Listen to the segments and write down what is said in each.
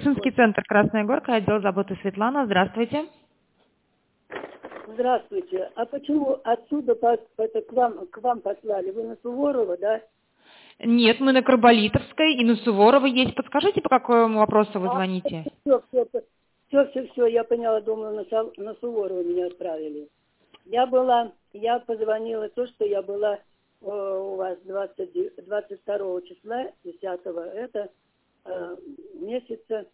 Медицинский центр «Красная Горка», отдел заботы Светлана. Здравствуйте. Здравствуйте. А почему отсюда это к вам послали? Вы на Суворова, да? Нет, мы на Карболитовской и на Суворова есть. Подскажите, по какому вопросу вы звоните? Все, я поняла, думаю, на Суворова меня отправили. Я позвонила то, что я была у вас 22 числа 10 это месяца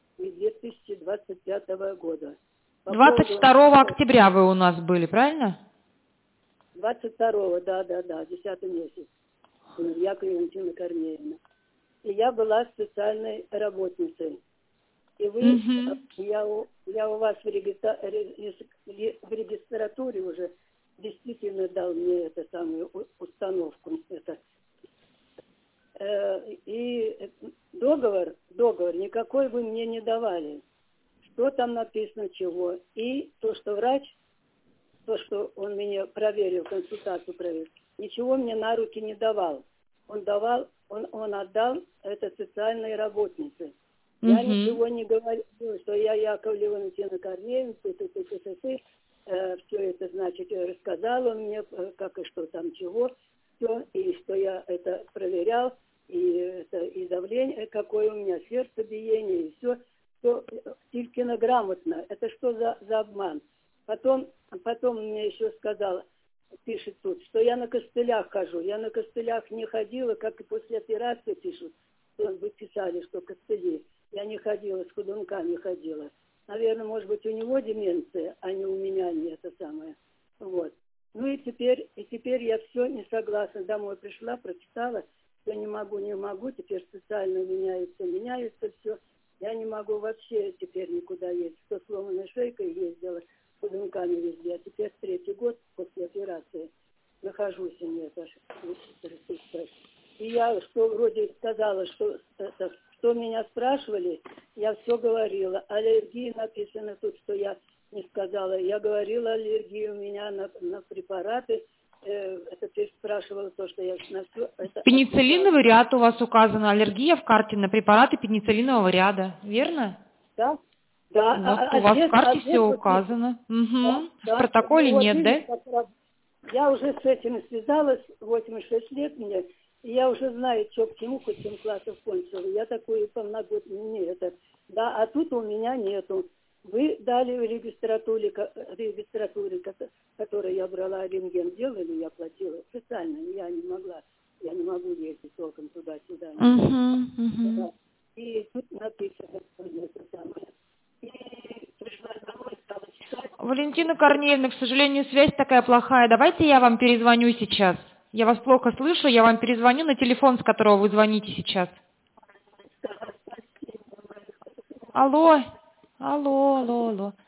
2025 года. 22 октября вы у нас были, правильно? 22-го, да, 10 месяц. Я Валентина Корнеевна. И я была специальной работницей. И вы, я у вас в регистратуре уже действительно дал мне эту самую установку. И договор никакой вы мне не давали. Что там написано, чего. И то, что врач, то, что он меня проверил, консультацию провел, ничего мне на руки не давал. Он отдал это социальной работнице. Я ничего не говорю, что я Яковлева Валентина Корнеевна, все это, значит, рассказал он мне, как и что там, чего, все, и что я это проверял, и давление, какое у меня сердцебиение, и все Тилькина грамотно. Это что за обман? Потом мне еще сказала, пишет тут, что я на костылях хожу. Я на костылях не ходила, как и после операции пишут, что вы писали, что костыли. Я не ходила, с ходунками ходила. Наверное, может быть, у него деменция, а не у меня не это самое. Вот. Ну и теперь я все не согласна. Домой пришла, прочитала, что не могу, теперь социально меняется все. Я не могу вообще теперь никуда ездить. Что сломанной шейкой ездила, с ходунками везде. А теперь 3-й год после операции нахожусь у нее. И я что вроде сказала, что меня спрашивали, я все говорила. Аллергии написано тут, что я не сказала. Я говорила, аллергии у меня на препараты. Это ты спрашивала то, что я на все. Пенициллиновый ряд у вас указан. Аллергия в карте на препараты пенициллинового ряда. Верно? Да. Вот у вас в карте все указано. В протоколе нет, да? Я уже с этим связалась, 86 лет мне. И я уже знаю, что к чему, хоть 7 классов кончила. Я такую полногодную не это. Да, а тут у меня нету. Вы дали в регистратуре, которой я брала рентген, делали, я платила специально. Я не могу ездить толком туда-сюда. Да. И тут написано, что это самое. И пришла домой, стала читать. Валентина Корнеевна, к сожалению, связь такая плохая. Давайте я вам перезвоню сейчас. Я вас плохо слышу, я вам перезвоню на телефон, с которого вы звоните сейчас. Алло.